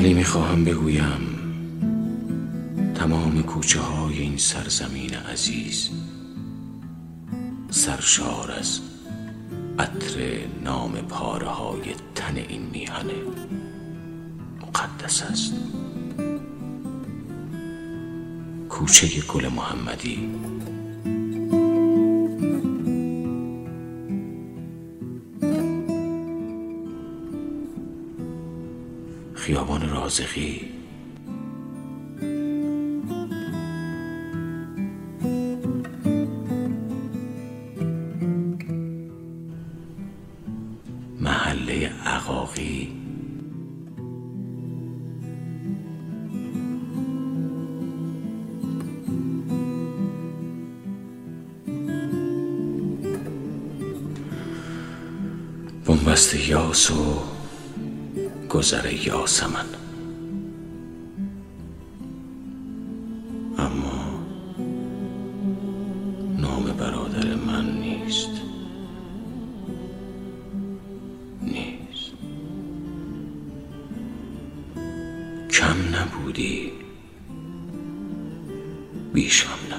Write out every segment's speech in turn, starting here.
ولی میخواهم بگویم تمام کوچه های این سرزمین عزیز سرشار از عطر نام پاره های تن این میهن مقدس است. کوچه گل محمدی، خیابان رازقی، محله عقاقی، بنبست یاس و گذر یاسمن. اما نام برادر من نیست. کم نبودی، بیشم نه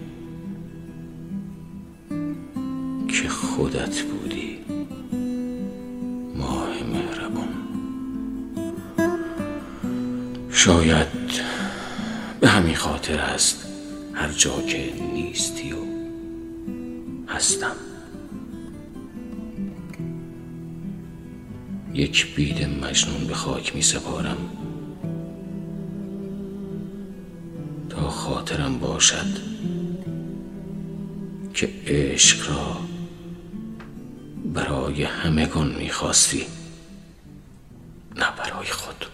که خودت بودی ماه مهربان. شاید به همین خاطر است هر جا که نیستی و هستم. یک بید مجنون به خاک می سپارم تا خاطرم باشد که عشق را برای همگان می خواستی، نه برای خود.